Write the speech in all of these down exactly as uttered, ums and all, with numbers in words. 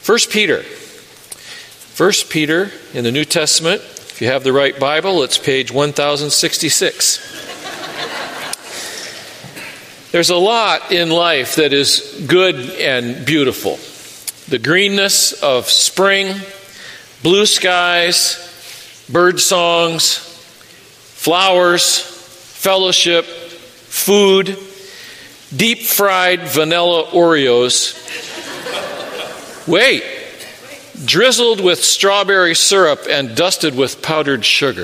First Peter. First Peter in the New Testament. If you have the right Bible, it's page one thousand sixty-six. There's a lot in life that is good and beautiful. The greenness of spring, blue skies, bird songs, flowers, fellowship, food, deep-fried vanilla Oreos. Wait, drizzled with strawberry syrup and dusted with powdered sugar.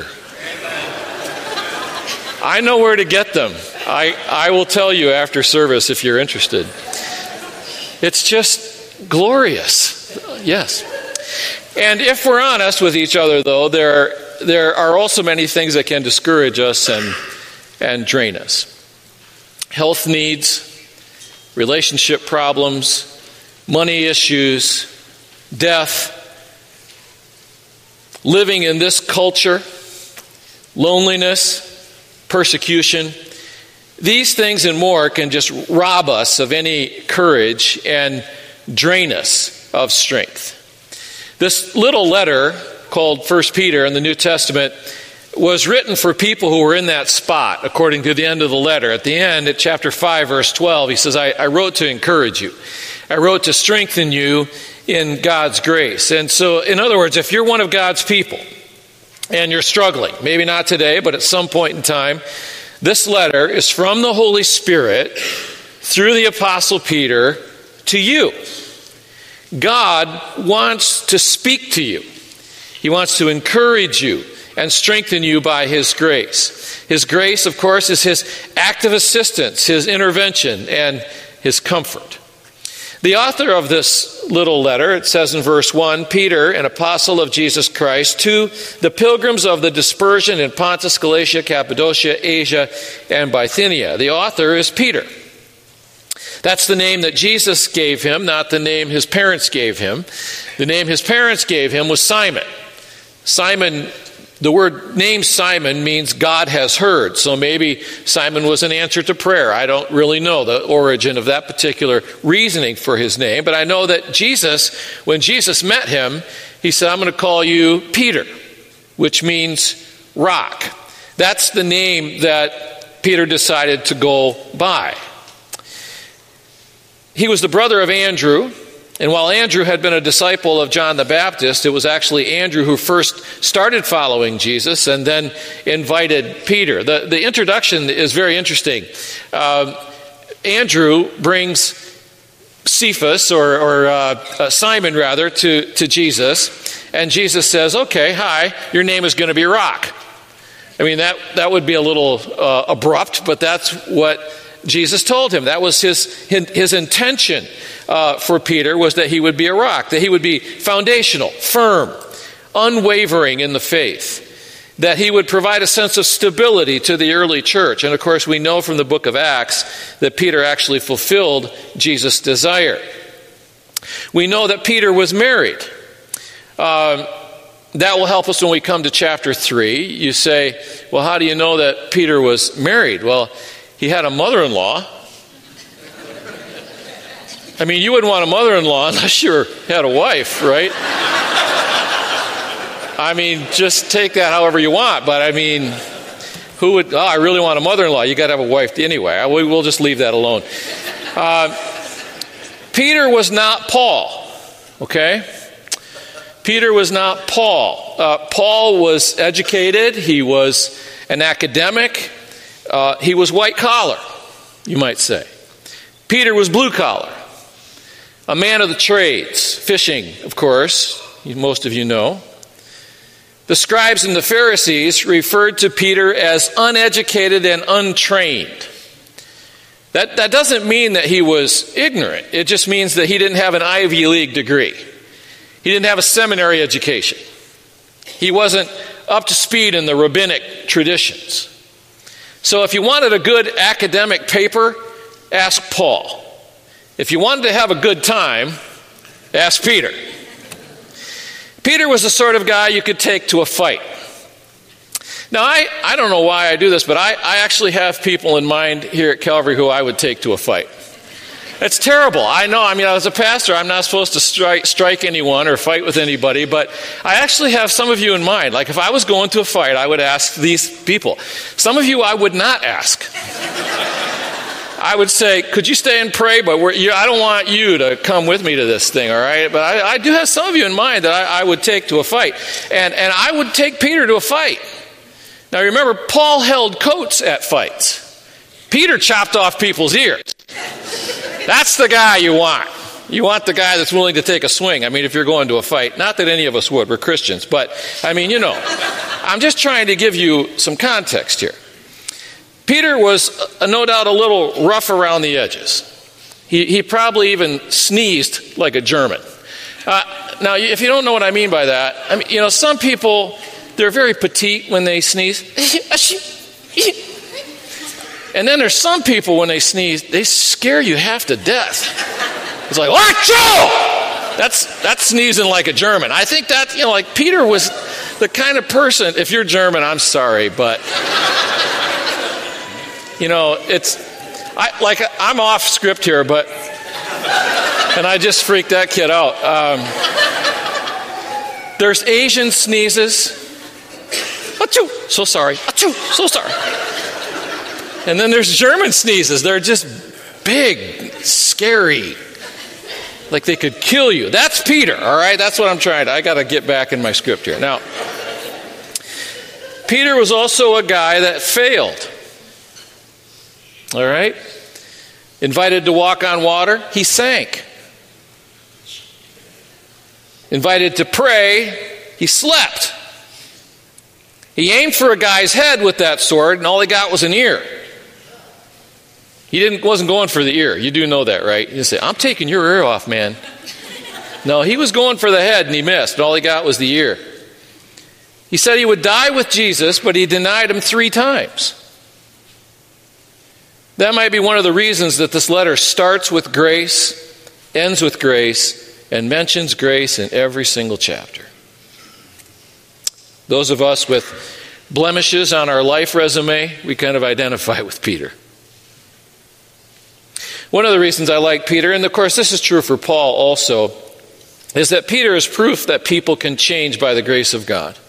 I know where to get them. I, I will tell you after service if you're interested. It's just glorious. Yes. And if we're honest with each other, though, there are, there are also many things that can discourage us and, and drain us. Health needs, relationship problems, money issues, death, living in this culture, loneliness, persecution. These things and more can just rob us of any courage and drain us of strength. This little letter called First Peter in the New Testament was written for people who were in that spot, according to the end of the letter. At the end, at chapter five, verse twelve, he says, I, I wrote to encourage you. I wrote to strengthen you in God's grace. And so, in other words, if you're one of God's people and you're struggling, maybe not today, but at some point in time, this letter is from the Holy Spirit through the Apostle Peter to you. God wants to speak to you. He wants to encourage you and strengthen you by His grace. His grace, of course, is His active assistance, His intervention, and His comfort. The author of this little letter, it says in verse one, Peter, an apostle of Jesus Christ, to the pilgrims of the dispersion in Pontus, Galatia, Cappadocia, Asia, and Bithynia. The author is Peter. That's the name that Jesus gave him, not the name his parents gave him. The name his parents gave him was Simon. Simon, the word name Simon means God has heard. So maybe Simon was an answer to prayer. I don't really know the origin of that particular reasoning for his name. But I know that Jesus, when Jesus met him, he said, I'm going to call you Peter, which means rock. That's the name that Peter decided to go by. He was the brother of Andrew. And while Andrew had been a disciple of John the Baptist, it was actually Andrew who first started following Jesus and then invited Peter. The, the introduction is very interesting. Uh, Andrew brings Cephas, or, or uh, uh, Simon rather, to, to Jesus. And Jesus says, okay, hi, your name is going to be Rock. I mean, that, that would be a little uh, abrupt, but that's what Jesus told him. That was his, his intention uh, for Peter, was that he would be a rock, that he would be foundational, firm, unwavering in the faith, that he would provide a sense of stability to the early church. And of course, we know from the book of Acts that Peter actually fulfilled Jesus' desire. We know that Peter was married. Um, that will help us when we come to chapter three. You say, well, how do you know that Peter was married? Well, he had a mother-in-law. I mean, you wouldn't want a mother-in-law unless you had a wife, right? I mean, just take that however you want. But I mean, who would, oh, I really want a mother-in-law. You got to have a wife anyway. We'll just leave that alone. Uh, Peter was not Paul, okay? Peter was not Paul. Uh, Paul was educated. He was an academic. Uh, he was white collar, you might say. Peter was blue collar, a man of the trades, fishing, of course, most of you know. The scribes and the Pharisees referred to Peter as uneducated and untrained. That, that doesn't mean that he was ignorant. It just means that he didn't have an Ivy League degree. He didn't have a seminary education. He wasn't up to speed in the rabbinic traditions. So if you wanted a good academic paper, ask Paul. If you wanted to have a good time, ask Peter. Peter was the sort of guy you could take to a fight. Now, I, I don't know why I do this, but I, I actually have people in mind here at Calvary who I would take to a fight. It's terrible. I know. I mean, as a pastor, I'm not supposed to strike, strike anyone or fight with anybody, but I actually have some of you in mind. Like if I was going to a fight, I would ask these people. Some of you I would not ask. I would say, could you stay and pray? But we're, you, I don't want you to come with me to this thing, all right? But I, I do have some of you in mind that I, I would take to a fight. And, and I would take Peter to a fight. Now remember, Paul held coats at fights. Peter chopped off people's ears. That's the guy you want. You want the guy that's willing to take a swing. I mean, if you're going to a fight. Not that any of us would. We're Christians. But, I mean, you know. I'm just trying to give you some context here. Peter was, uh, no doubt, a little rough around the edges. He, he probably even sneezed like a German. Uh, now, if you don't know what I mean by that, I mean, you know, some people, they're very petite when they sneeze. And then there's some people, when they sneeze, they scare you half to death. It's like, achoo! That's, that's sneezing like a German. I think that, you know, like Peter was the kind of person, if you're German, I'm sorry, but, you know, it's, I, like, I'm off script here, but, and I just freaked that kid out. Um, there's Asian sneezes. Achoo! So sorry. Achoo! So sorry. And then there's German sneezes. They're just big, scary, like they could kill you. That's Peter, all right? That's what I'm trying to, I got to get back in my script here. Now, Peter was also a guy that failed, all right? Invited to walk on water, he sank. Invited to pray, he slept. He aimed for a guy's head with that sword, and all he got was an ear. He didn't wasn't going for the ear. You do know that, right? You say, I'm taking your ear off, man. No, he was going for the head, and he missed. And all he got was the ear. He said he would die with Jesus, but he denied him three times. That might be one of the reasons that this letter starts with grace, ends with grace, and mentions grace in every single chapter. Those of us with blemishes on our life resume, we kind of identify with Peter. One of the reasons I like Peter, and of course this is true for Paul also, is that Peter is proof that people can change by the grace of God.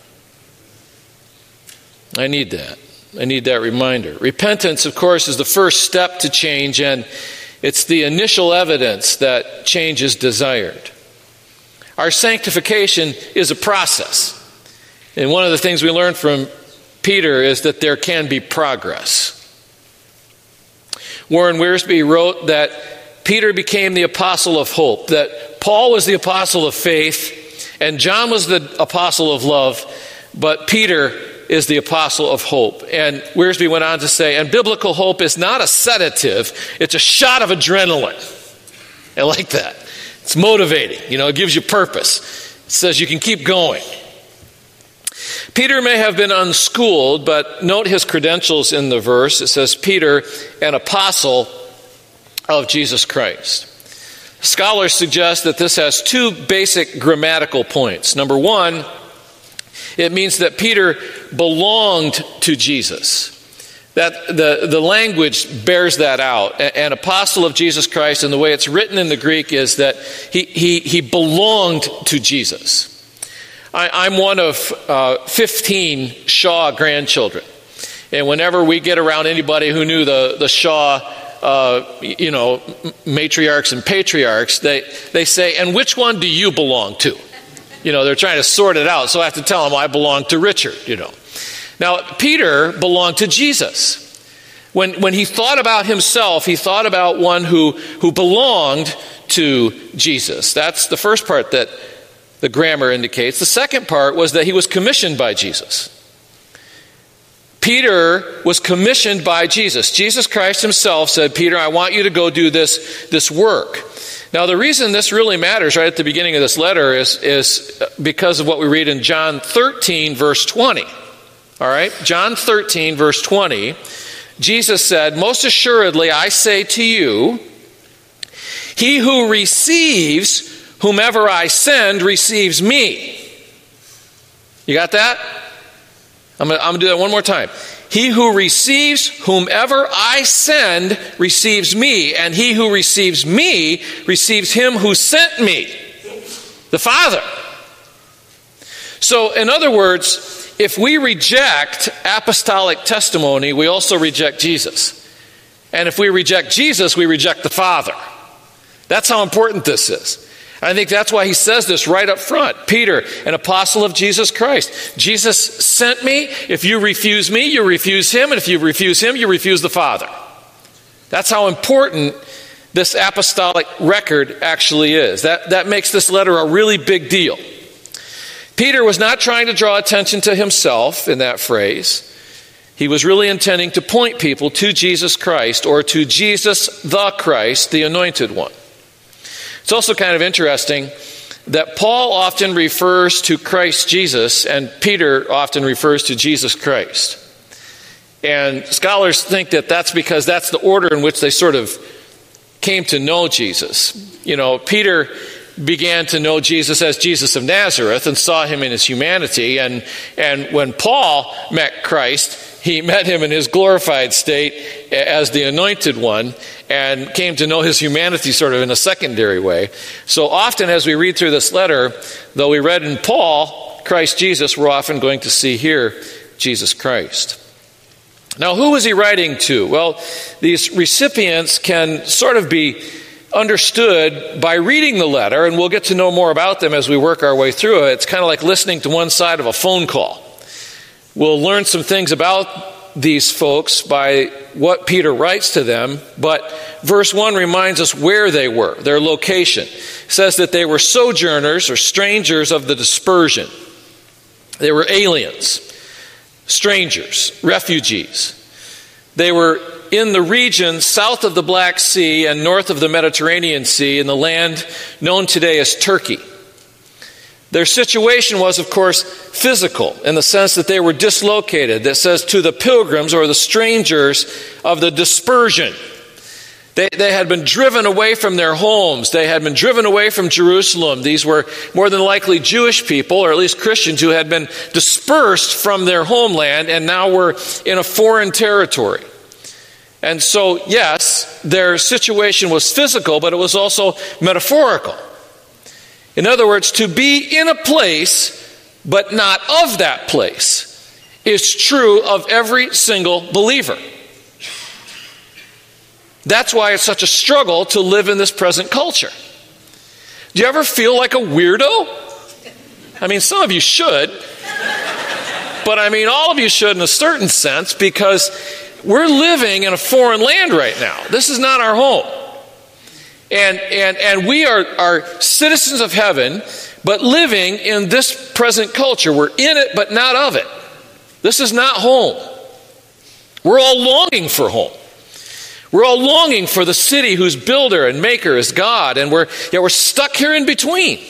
I need that. I need that reminder. Repentance, of course, is the first step to change, and it's the initial evidence that change is desired. Our sanctification is a process. And one of the things we learn from Peter is that there can be progress. Warren Wiersbe wrote that Peter became the apostle of hope, that Paul was the apostle of faith, and John was the apostle of love, but Peter is the apostle of hope. And Wiersbe went on to say, and biblical hope is not a sedative, it's a shot of adrenaline. I like that. It's motivating. You know, it gives you purpose. It says you can keep going. Peter may have been unschooled, but note his credentials in the verse. It says, Peter, an apostle of Jesus Christ. Scholars suggest that this has two basic grammatical points. Number one, it means that Peter belonged to Jesus. That the, the language bears that out. An apostle of Jesus Christ, and the way it's written in the Greek is that he, he, he belonged to Jesus. I, I'm one of uh, fifteen Shaw grandchildren. And whenever we get around anybody who knew the, the Shaw, uh, you know, matriarchs and patriarchs, they, they say, and which one do you belong to? You know, they're trying to sort it out. So I have to tell them I belong to Richard, you know. Now, Peter belonged to Jesus. When, when he thought about himself, he thought about one who, who belonged to Jesus. That's the first part that the grammar indicates. The second part was that he was commissioned by Jesus. Peter was commissioned by Jesus. Jesus Christ himself said, Peter, I want you to go do this, this work. Now, the reason this really matters right at the beginning of this letter is, is because of what we read in John thirteen, verse twenty. All right? John thirteen, verse twenty. Jesus said, most assuredly, I say to you, he who receives whomever I send receives me. You got that? I'm going to do that one more time. He who receives whomever I send receives me, and he who receives me receives him who sent me, the Father. So, in other words, if we reject apostolic testimony, we also reject Jesus. And if we reject Jesus, we reject the Father. That's how important this is. I think that's why he says this right up front. Peter, an apostle of Jesus Christ. Jesus sent me. If you refuse me, you refuse him. And if you refuse him, you refuse the Father. That's how important this apostolic record actually is. That, that makes this letter a really big deal. Peter was not trying to draw attention to himself in that phrase. He was really intending to point people to Jesus Christ, or to Jesus the Christ, the Anointed One. It's also kind of interesting that Paul often refers to Christ Jesus and Peter often refers to Jesus Christ. And scholars think that that's because that's the order in which they sort of came to know Jesus. You know, Peter began to know Jesus as Jesus of Nazareth and saw him in his humanity. And, and when Paul met Christ, he met him in his glorified state as the Anointed One and came to know his humanity sort of in a secondary way. So often as we read through this letter, though we read in Paul, Christ Jesus, we're often going to see here Jesus Christ. Now, who was he writing to? Well, these recipients can sort of be understood by reading the letter, and we'll get to know more about them as we work our way through it. It's kind of like listening to one side of a phone call. We'll learn some things about these folks by what Peter writes to them, but verse one reminds us where they were, their location. It says that they were sojourners or strangers of the dispersion. They were aliens, strangers, refugees. They were in the region south of the Black Sea and north of the Mediterranean Sea in the land known today as Turkey. Their situation was, of course, physical in the sense that they were dislocated. That says to the pilgrims or the strangers of the dispersion. They, they had been driven away from their homes. They had been driven away from Jerusalem. These were more than likely Jewish people, or at least Christians, who had been dispersed from their homeland and now were in a foreign territory. And so, yes, their situation was physical, but it was also metaphorical. In other words, to be in a place, but not of that place, is true of every single believer. That's why it's such a struggle to live in this present culture. Do you ever feel like a weirdo? I mean, some of you should. But I mean, all of you should in a certain sense, because we're living in a foreign land right now. This is not our home. And and and we are, are citizens of heaven, but living in this present culture. We're in it, but not of it. This is not home. We're all longing for home. We're all longing for the city whose builder and maker is God, and we're yeah, we're stuck here in between.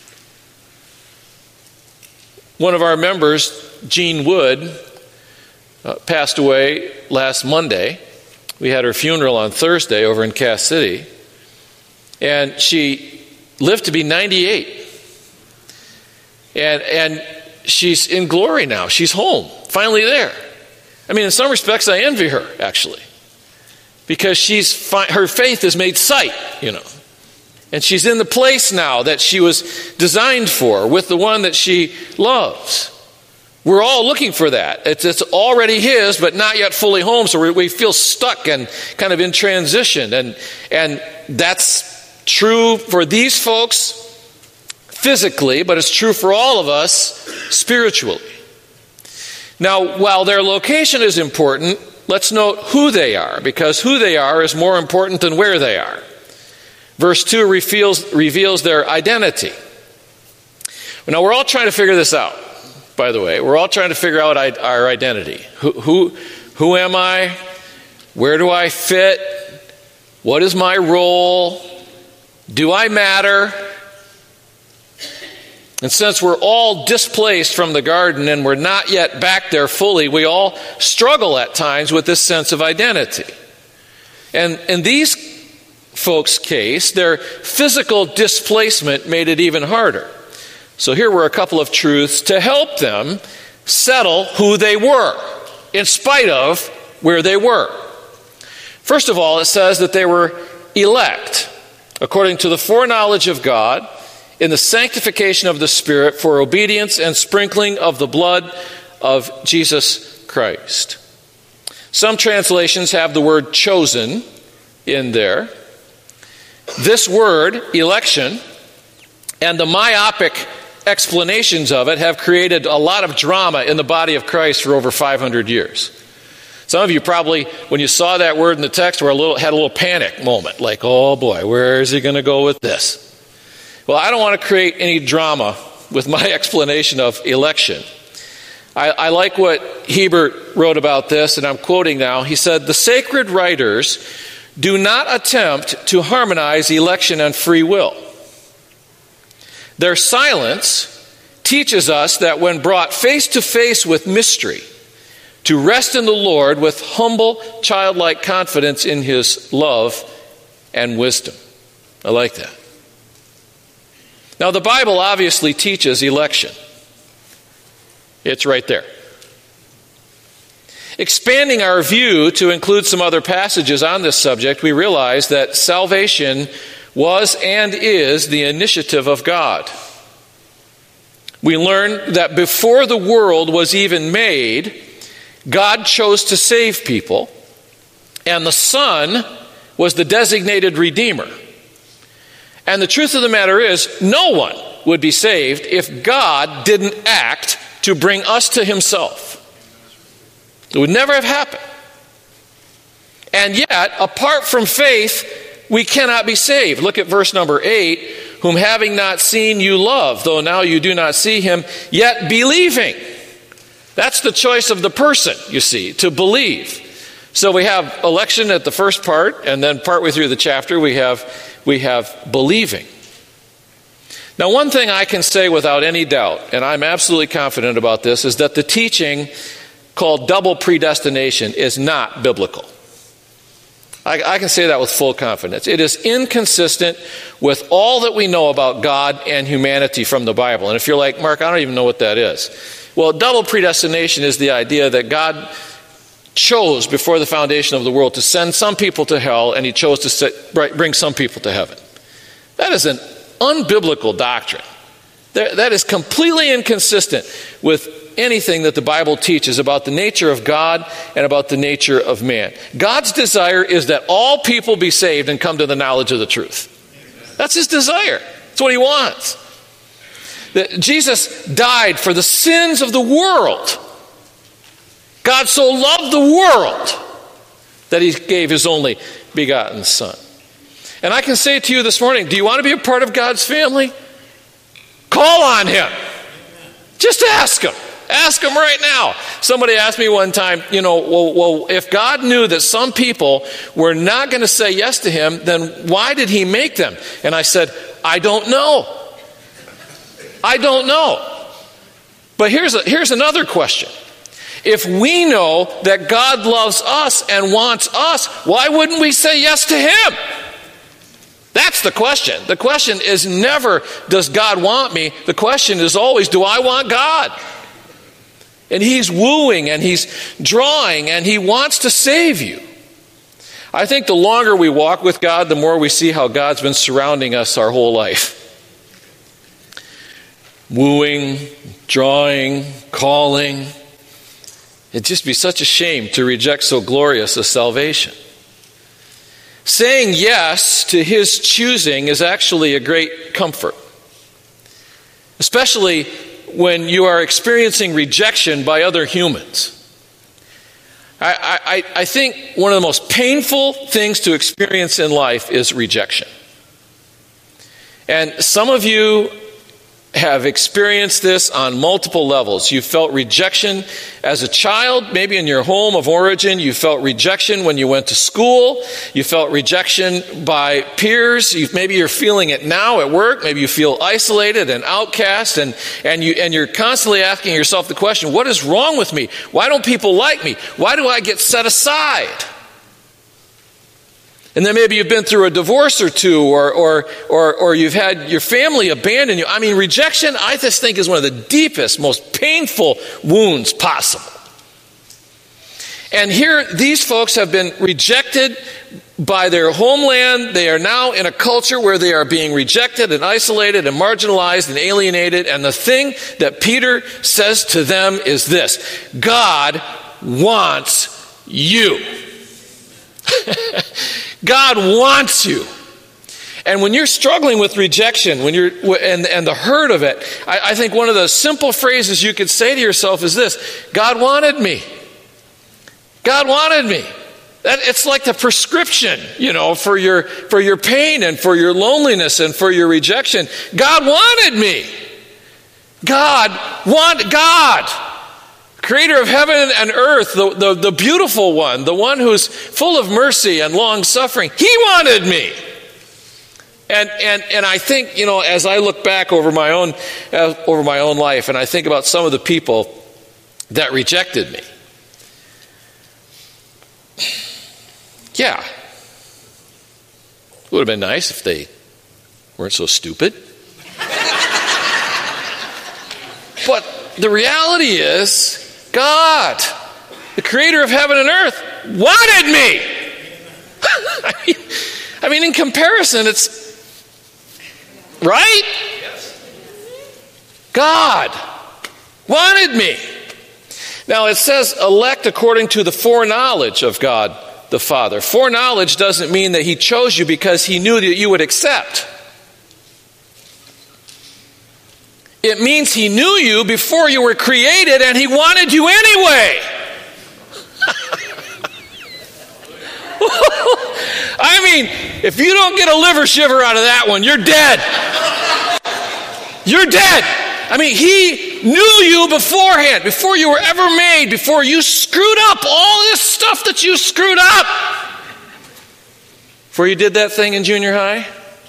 One of our members, Jean Wood, uh, passed away last Monday. We had her funeral on Thursday over in Cass City. And she lived to be ninety-eight. And and she's in glory now. She's home, finally there. I mean, in some respects, I envy her, actually. Because she's fi- her faith is made sight, you know. And she's in the place now that she was designed for, with the one that she loves. We're all looking for that. It's, it's already his, but not yet fully home, so we, we feel stuck and kind of in transition. And and that's true for these folks physically, but it's true for all of us spiritually. Now, while their location is important, let's note who they are, because who they are is more important than where they are. Verse two reveals, reveals their identity. Now, we're all trying to figure this out, by the way. We're all trying to figure out our identity. Who, who, who am I? Where do I fit? What is my role? Do I matter? And since we're all displaced from the garden and we're not yet back there fully, we all struggle at times with this sense of identity. And in these folks' case, their physical displacement made it even harder. So here were a couple of truths to help them settle who they were, in spite of where they were. First of all, it says that they were elect, according to the foreknowledge of God, in the sanctification of the Spirit, for obedience and sprinkling of the blood of Jesus Christ. Some translations have the word chosen in there. This word, election, and the myopic explanations of it have created a lot of drama in the body of Christ for over five hundred years. Some of you probably, when you saw that word in the text, were a little, had a little panic moment, like, oh boy, where is he going to go with this? Well, I don't want to create any drama with my explanation of election. I, I like what Hebert wrote about this, and I'm quoting now. He said, "The sacred writers do not attempt to harmonize election and free will. Their silence teaches us that when brought face to face with mystery, to rest in the Lord with humble, childlike confidence in His love and wisdom." I like that. Now, the Bible obviously teaches election. It's right there. Expanding our view to include some other passages on this subject, we realize that salvation was and is the initiative of God. We learn that before the world was even made, God chose to save people, and the Son was the designated Redeemer. And the truth of the matter is, no one would be saved if God didn't act to bring us to Himself. It would never have happened. And yet, apart from faith, we cannot be saved. Look at verse number eight. "Whom having not seen you love, though now you do not see Him, yet believing." That's the choice of the person, you see, to believe. So we have election at the first part, and then partway through the chapter we have, we have believing. Now, one thing I can say without any doubt, and I'm absolutely confident about this, is that the teaching called double predestination is not biblical. I, I can say that with full confidence. It is inconsistent with all that we know about God and humanity from the Bible. And if you're like, "Mark, I don't even know what that is." Well, double predestination is the idea that God chose before the foundation of the world to send some people to hell, and He chose to set, bring some people to heaven. That is an unbiblical doctrine. That is completely inconsistent with anything that the Bible teaches about the nature of God and about the nature of man. God's desire is that all people be saved and come to the knowledge of the truth. That's His desire. That's what He wants. That Jesus died for the sins of the world. God so loved the world that He gave His only begotten Son. And I can say to you this morning, do you want to be a part of God's family? Call on Him. Just ask Him. Ask Him right now. Somebody asked me one time, you know, well, well, if God knew that some people were not going to say yes to Him, then why did He make them? And I said, I don't know. I don't know. But here's a, here's another question. If we know that God loves us and wants us, why wouldn't we say yes to Him? That's the question. The question is never, does God want me? The question is always, do I want God? And He's wooing and He's drawing and He wants to save you. I think the longer we walk with God, the more we see how God's been surrounding us our whole life. Wooing, drawing, calling. It'd just be such a shame to reject so glorious a salvation. Saying yes to His choosing is actually a great comfort, especially when you are experiencing rejection by other humans. I, I, I think one of the most painful things to experience in life is rejection. And some of you have experienced this on multiple levels. You felt rejection as a child, maybe in your home of origin. You felt rejection when you went to school. You felt rejection by peers. You, maybe you're feeling it now at work. Maybe you feel isolated and outcast, and, and, you, and you're constantly asking yourself the question, what is wrong with me? Why don't people like me? Why do I get set aside? And then maybe you've been through a divorce or two, or, or, or, or you've had your family abandon you. I mean, rejection, I just think, is one of the deepest, most painful wounds possible. And here, these folks have been rejected by their homeland. They are now in a culture where they are being rejected and isolated and marginalized and alienated. And the thing that Peter says to them is this: God wants you. God wants you. And when you're struggling with rejection, when you're and, and the hurt of it, I, I think one of the simple phrases you could say to yourself is this: God wanted me. God wanted me. That, it's like the prescription, you know, for your for your pain and for your loneliness and for your rejection. God wanted me. God want God. Creator of heaven and earth, the, the, the beautiful one, the one who's full of mercy and long suffering. He wanted me. And and and I think, you know, as I look back over my own uh, over my own life, and I think about some of the people that rejected me. Yeah. It would have been nice if they weren't so stupid. But the reality is, God, the creator of heaven and earth, wanted me. I mean, I mean, in comparison, it's right? God wanted me. Now it says elect according to the foreknowledge of God the Father. Foreknowledge doesn't mean that he chose you because he knew that you would accept. It means he knew you before you were created and he wanted you anyway. I mean, if you don't get a liver shiver out of that one, you're dead. You're dead. I mean, he knew you beforehand, before you were ever made, before you screwed up all this stuff that you screwed up. Before you did that thing in junior high.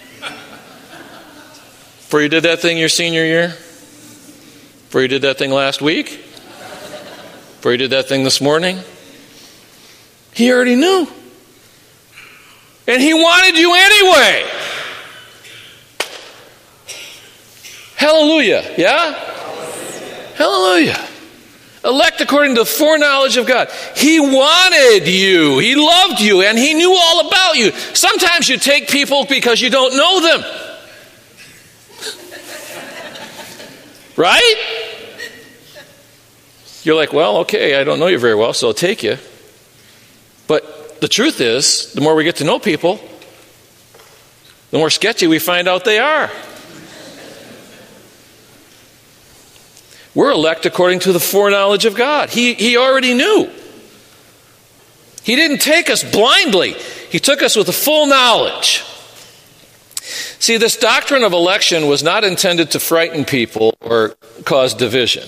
Before you did that thing your senior year. Before you did that thing last week. Before you did that thing this morning. He already knew. And he wanted you anyway. Hallelujah. Yeah? Hallelujah. Elect according to the foreknowledge of God. He wanted you. He loved you. And he knew all about you. Sometimes you take people because you don't know them. Right? You're like, well, okay, I don't know you very well, so I'll take you. But the truth is, the more we get to know people, the more sketchy we find out they are. We're elect according to the foreknowledge of God. He, he already knew. He didn't take us blindly. He took us with a full knowledge. See, this doctrine of election was not intended to frighten people or cause division.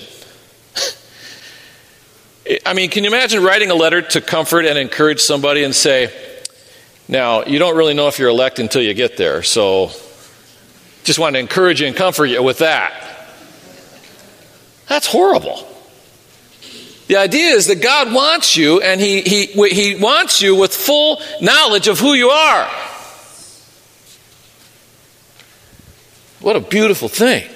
I mean, can you imagine writing a letter to comfort and encourage somebody and say, now, you don't really know if you're elect until you get there, so just want to encourage you and comfort you with that. That's horrible. The idea is that God wants you, and he, he, he wants you with full knowledge of who you are. What a beautiful thing.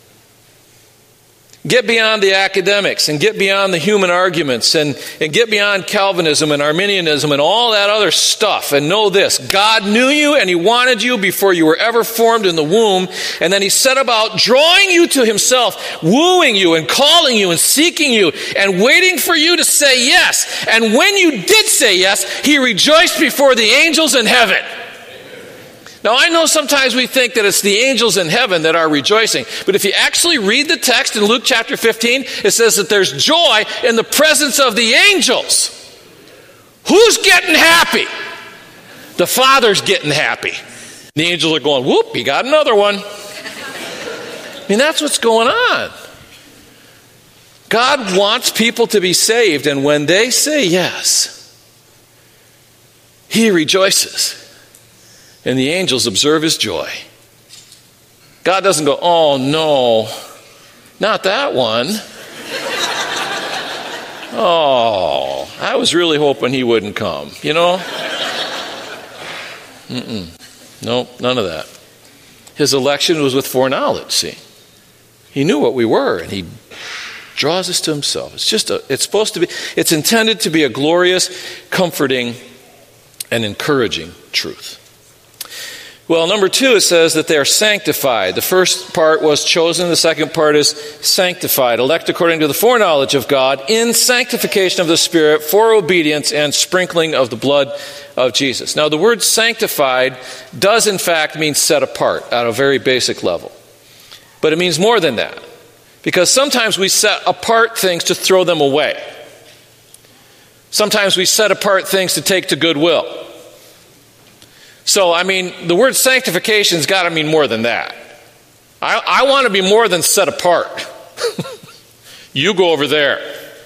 Get beyond the academics and get beyond the human arguments and, and get beyond Calvinism and Arminianism and all that other stuff, and know this: God knew you and he wanted you before you were ever formed in the womb, and then he set about drawing you to himself, wooing you and calling you and seeking you and waiting for you to say yes. And when you did say yes, he rejoiced before the angels in heaven. Now, I know sometimes we think that it's the angels in heaven that are rejoicing, but if you actually read the text in Luke chapter fifteen, it says that there's joy in the presence of the angels. Who's getting happy? The Father's getting happy. The angels are going, whoop, he got another one. I mean, that's what's going on. God wants people to be saved, and when they say yes, he rejoices. And the angels observe his joy. God doesn't go, oh no, not that one. Oh, I was really hoping he wouldn't come, you know? Mm-mm. Nope, none of that. His election was with foreknowledge, see. He knew what we were, and he draws us to himself. It's just a, it's supposed to be, it's intended to be a glorious, comforting, and encouraging truth. Well, number two, it says that they are sanctified. The first part was chosen. The second part is sanctified. Elect according to the foreknowledge of God in sanctification of the Spirit for obedience and sprinkling of the blood of Jesus. Now, the word sanctified does in fact mean set apart at a very basic level. But it means more than that. Because sometimes we set apart things to throw them away. Sometimes we set apart things to take to goodwill. So, I mean, the word sanctification's got to mean more than that. I, I want to be more than set apart. You go over there.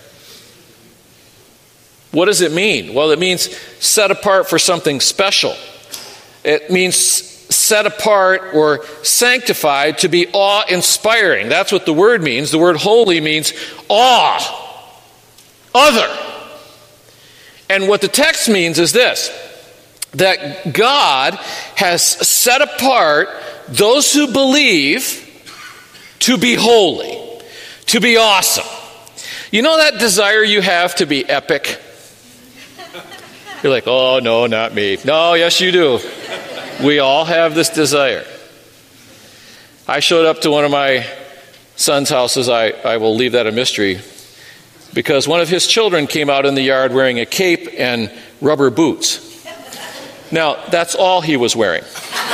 What does it mean? Well, it means set apart for something special. It means set apart or sanctified to be awe-inspiring. That's what the word means. The word holy means awe, other. And what the text means is this: that God has set apart those who believe to be holy, to be awesome. You know that desire you have to be epic? You're like, oh, no, not me. No, yes, you do. We all have this desire. I showed up to one of my son's houses. I, I will leave that a mystery, because one of his children came out in the yard wearing a cape and rubber boots. Now, that's all he was wearing.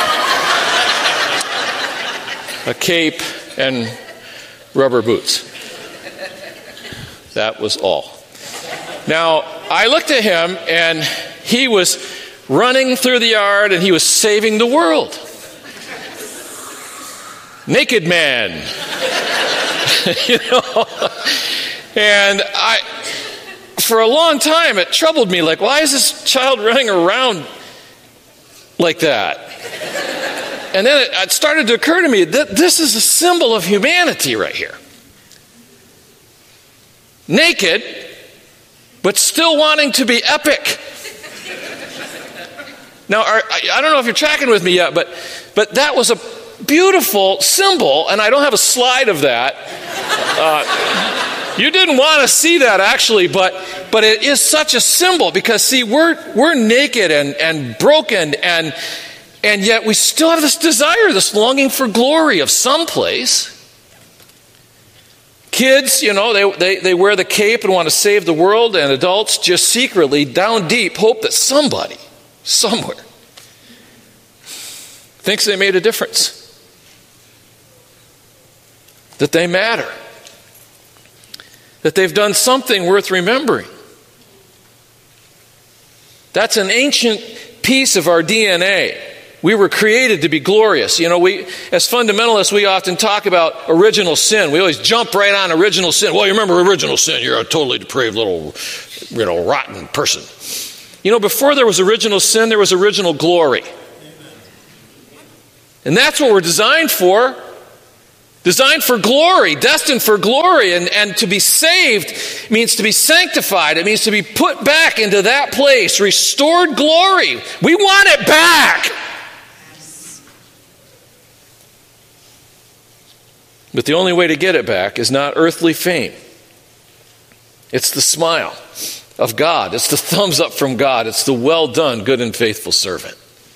A cape and rubber boots. That was all. Now, I looked at him, and he was running through the yard, and he was saving the world. Naked man. You know? And I, for a long time, it troubled me. Like, why is this child running around like that? And then it, it started to occur to me that this is a symbol of humanity right here. Naked, but still wanting to be epic. Now, are, I, I don't know if you're tracking with me yet, but but that was a beautiful symbol, and I don't have a slide of that. Uh, you didn't want to see that, actually, but but it is such a symbol, because, see, we're we're naked and, and broken, and and yet we still have this desire, this longing for glory of someplace. Kids, you know, they, they, they wear the cape and want to save the world, and adults just secretly, down deep, hope that somebody, somewhere, thinks they made a difference, that they matter, that they've done something worth remembering. That's an ancient piece of our D N A. We were created to be glorious. You know, we, as fundamentalists, we often talk about original sin. We always jump right on original sin. Well, you remember original sin, you're a totally depraved little, you know, rotten person. You know, before there was original sin, there was original glory. And that's what we're designed for. Designed for glory, destined for glory. And, and to be saved means to be sanctified. It means to be put back into that place, restored glory. We want it back. But the only way to get it back is not earthly fame. It's the smile of God. It's the thumbs up from God. It's the well done, good and faithful servant.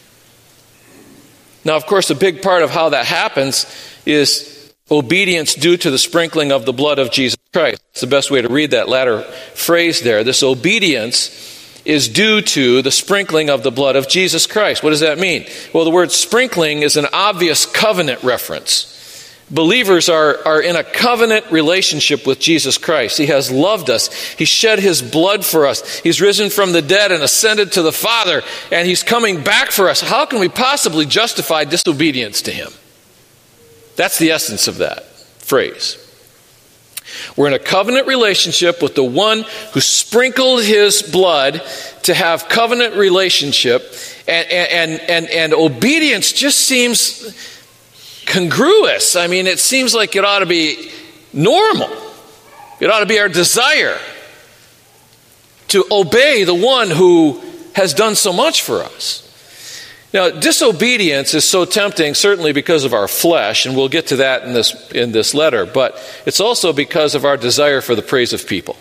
Now, of course, a big part of how that happens is obedience due to the sprinkling of the blood of Jesus Christ. It's the best way to read that latter phrase there. This obedience is due to the sprinkling of the blood of Jesus Christ. What does that mean? Well, the word sprinkling is an obvious covenant reference. Believers are, are in a covenant relationship with Jesus Christ. He has loved us. He shed his blood for us. He's risen from the dead and ascended to the Father, and he's coming back for us. How can we possibly justify disobedience to him? That's the essence of that phrase. We're in a covenant relationship with the one who sprinkled his blood to have covenant relationship, and, and, and, and obedience just seems congruous. I mean, it seems like it ought to be normal. It ought to be our desire to obey the one who has done so much for us. Now, disobedience is so tempting, certainly because of our flesh, and we'll get to that in this, in this letter, but it's also because of our desire for the praise of people.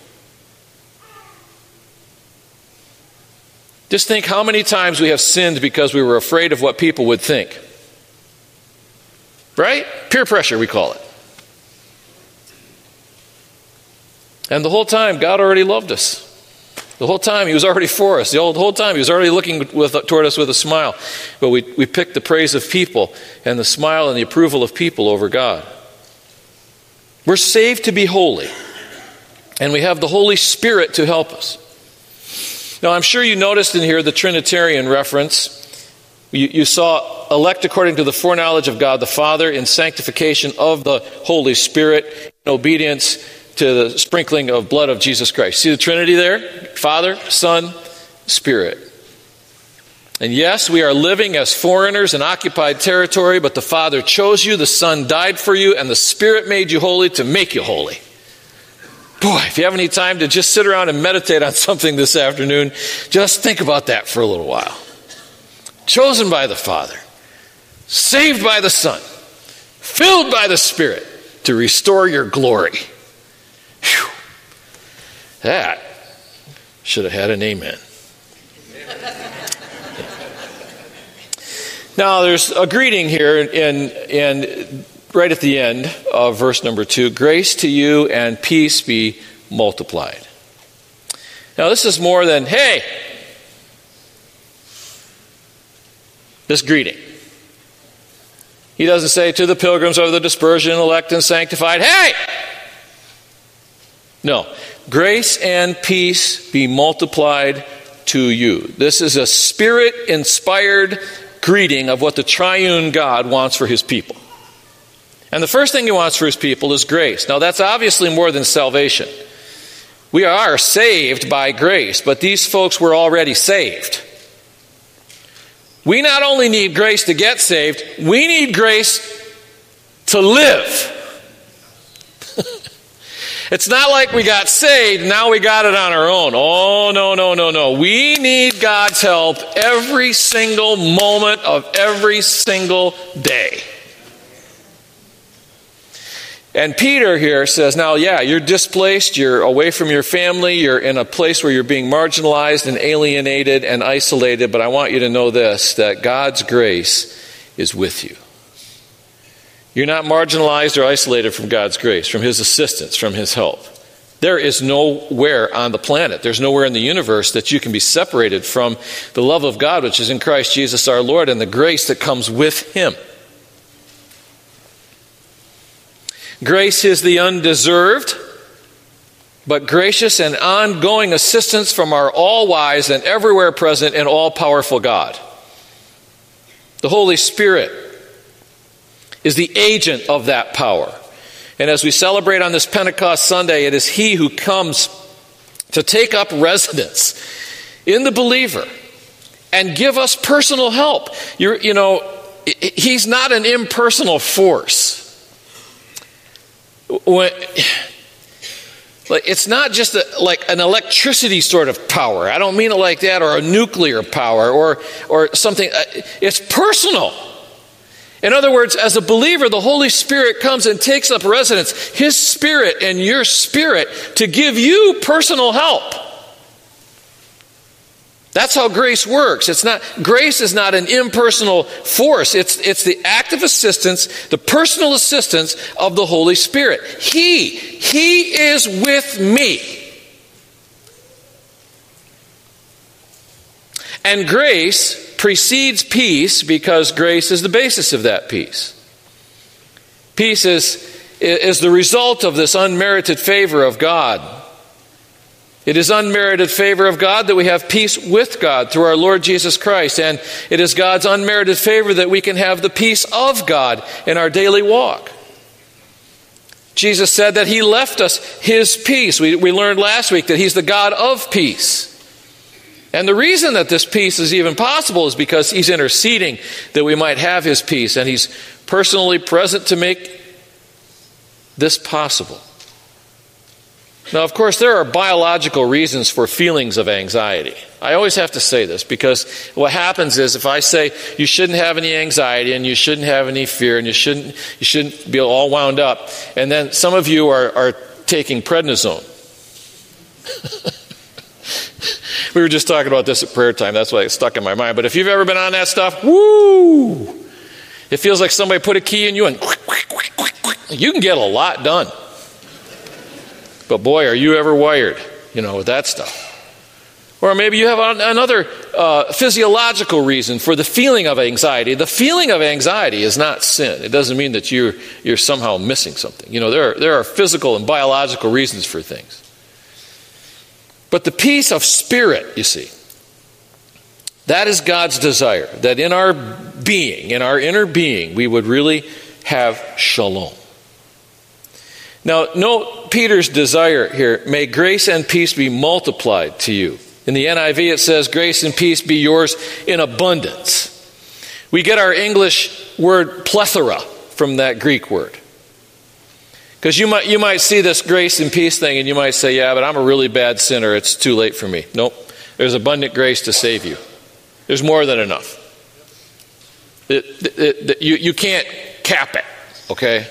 Just think how many times we have sinned because we were afraid of what people would think. Right? Peer pressure, we call it. And the whole time, God already loved us. The whole time, He was already for us. The whole, the whole time, He was already looking with, toward us with a smile. But we, we picked the praise of people and the smile and the approval of people over God. We're saved to be holy. And we have the Holy Spirit to help us. Now, I'm sure you noticed in here the Trinitarian reference. You, you saw elect according to the foreknowledge of God the Father in sanctification of the Holy Spirit in obedience to the sprinkling of blood of Jesus Christ. See the Trinity there? Father, Son, Spirit. And yes, we are living as foreigners in occupied territory, but the Father chose you, the Son died for you, and the Spirit made you holy to make you holy. Boy, if you have any time to just sit around and meditate on something this afternoon, just think about that for a little while. Chosen by the Father, saved by the Son, filled by the Spirit to restore your glory. Whew. That should have had an amen. Now, there's a greeting here, and, and right at the end of verse number two, grace to you and peace be multiplied. Now, this is more than, hey, this greeting. He doesn't say to the pilgrims of the dispersion, elect and sanctified, hey! No. Grace and peace be multiplied to you. This is a Spirit-inspired greeting of what the triune God wants for His people. And the first thing He wants for His people is grace. Now, that's obviously more than salvation. We are saved by grace, but these folks were already saved. We not only need grace to get saved, we need grace to live. It's not like we got saved, now we got it on our own. Oh, no, no, no, no. We need God's help every single moment of every single day. And Peter here says, now, yeah, you're displaced, you're away from your family, you're in a place where you're being marginalized and alienated and isolated, but I want you to know this, that God's grace is with you. You're not marginalized or isolated from God's grace, from His assistance, from His help. There is nowhere on the planet, there's nowhere in the universe that you can be separated from the love of God, which is in Christ Jesus our Lord, and the grace that comes with Him. Grace is the undeserved, but gracious and ongoing assistance from our all-wise and everywhere present and all-powerful God. The Holy Spirit is the agent of that power. And as we celebrate on this Pentecost Sunday, it is He who comes to take up residence in the believer and give us personal help. You're, you know, He's not an impersonal force. When, like, it's not just a, like an electricity sort of power. I don't mean it like that, or a nuclear power, or or something. It's personal. In other words, as a believer, the Holy Spirit comes and takes up residence, His Spirit and your spirit, to give you personal help. That's how grace works. It's not, grace is not an impersonal force. It's, it's the active assistance, the personal assistance of the Holy Spirit. He, He is with me. And grace precedes peace because grace is the basis of that peace. Peace is, is the result of this unmerited favor of God. It is unmerited favor of God that we have peace with God through our Lord Jesus Christ. And it is God's unmerited favor that we can have the peace of God in our daily walk. Jesus said that He left us His peace. We, we learned last week that He's the God of peace. And the reason that this peace is even possible is because He's interceding that we might have His peace. And He's personally present to make this possible. Now, of course, there are biological reasons for feelings of anxiety. I always have to say this because what happens is if I say you shouldn't have any anxiety and you shouldn't have any fear and you shouldn't you shouldn't be all wound up, and then some of you are, are taking prednisone. We were just talking about this at prayer time. That's why it stuck in my mind. But if you've ever been on that stuff, woo! It feels like somebody put a key in you and you can get a lot done. But boy, are you ever wired, you know, with that stuff. Or maybe you have another uh, physiological reason for the feeling of anxiety. The feeling of anxiety is not sin. It doesn't mean that you're, you're somehow missing something. You know, there are, there are physical and biological reasons for things. But the peace of spirit, you see, that is God's desire, that in our being, in our inner being, we would really have shalom. Now, note Peter's desire here, may grace and peace be multiplied to you. In the N I V it says, grace and peace be yours in abundance. We get our English word plethora from that Greek word. Because you might, you might see this grace and peace thing and you might say, yeah, but I'm a really bad sinner, it's too late for me. Nope, there's abundant grace to save you. There's more than enough. It, it, it, you, you can't cap it, okay?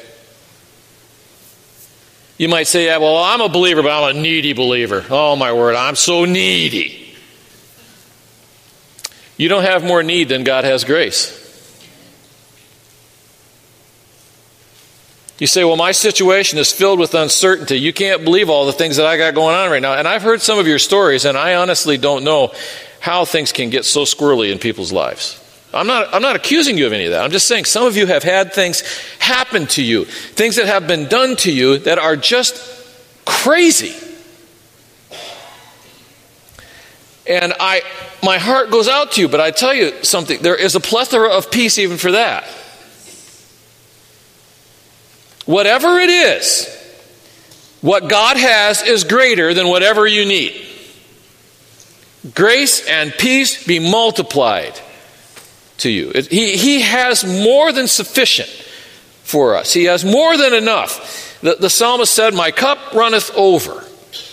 You might say, yeah, well, I'm a believer, but I'm a needy believer. Oh, my word, I'm so needy. You don't have more need than God has grace. You say, well, my situation is filled with uncertainty. You can't believe all the things that I got going on right now. And I've heard some of your stories, and I honestly don't know how things can get so squirrely in people's lives. I'm not, I'm not accusing you of any of that. I'm just saying some of you have had things happen to you, things that have been done to you that are just crazy. And I, my heart goes out to you, but I tell you something, there is a plethora of peace even for that. Whatever it is, what God has is greater than whatever you need. Grace and peace be multiplied to you. It, he, he has more than sufficient for us. He has more than enough. The, the psalmist said, my cup runneth over.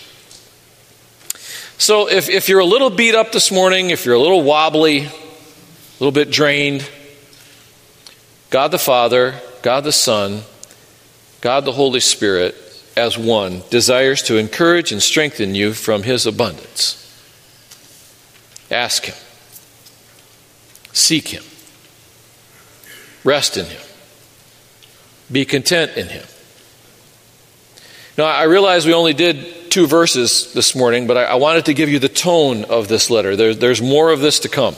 So if, if you're a little beat up this morning, if you're a little wobbly, a little bit drained, God the Father, God the Son, God the Holy Spirit, as one, desires to encourage and strengthen you from His abundance. Ask Him. Seek Him. Rest in Him. Be content in Him. Now, I realize we only did two verses this morning, but I, I wanted to give you the tone of this letter. There, there's more of this to come.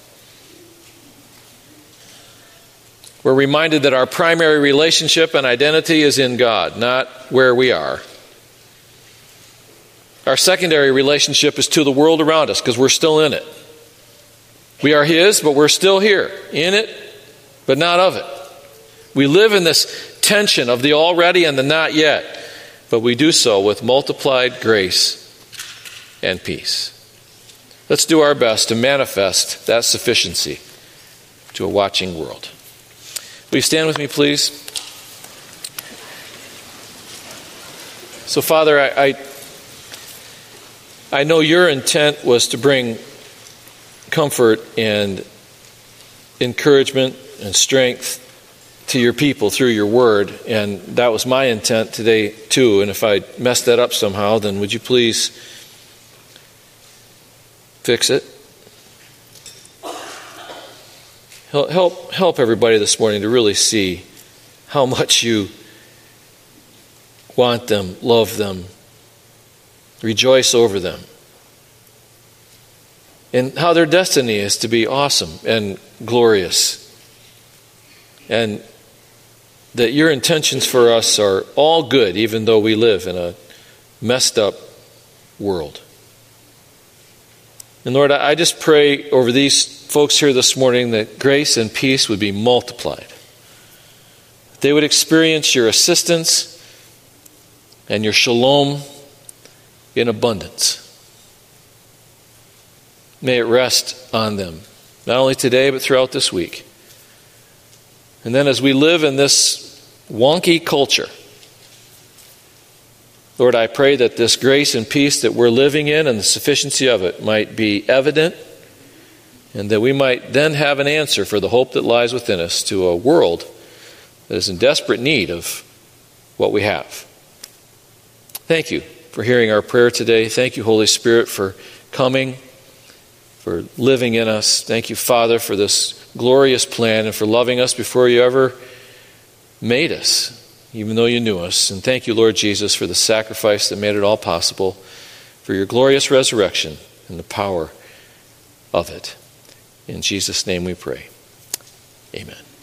We're reminded that our primary relationship and identity is in God, not where we are. Our secondary relationship is to the world around us because we're still in it. We are His, but we're still here, in it, but not of it. We live in this tension of the already and the not yet, but we do so with multiplied grace and peace. Let's do our best to manifest that sufficiency to a watching world. Will you stand with me, please? So, Father, I, I, I know your intent was to bring comfort and encouragement and strength to your people through your word, and that was my intent today too. And if I messed that up somehow, then would you please fix it? Help help everybody this morning to really see how much you want them, love them, rejoice over them, and how their destiny is to be awesome and glorious, and that your intentions for us are all good, even though we live in a messed up world. And Lord, I just pray over these folks here this morning that grace and peace would be multiplied. They would experience your assistance and your shalom in abundance. May it rest on them, not only today, but throughout this week. And then as we live in this wonky culture, Lord, I pray that this grace and peace that we're living in and the sufficiency of it might be evident, and that we might then have an answer for the hope that lies within us to a world that is in desperate need of what we have. Thank you for hearing our prayer today. Thank you, Holy Spirit, for coming, for living in us. Thank you, Father, for this glorious plan and for loving us before you ever made us, even though you knew us. And thank you, Lord Jesus, for the sacrifice that made it all possible, for your glorious resurrection and the power of it. In Jesus' name we pray. Amen.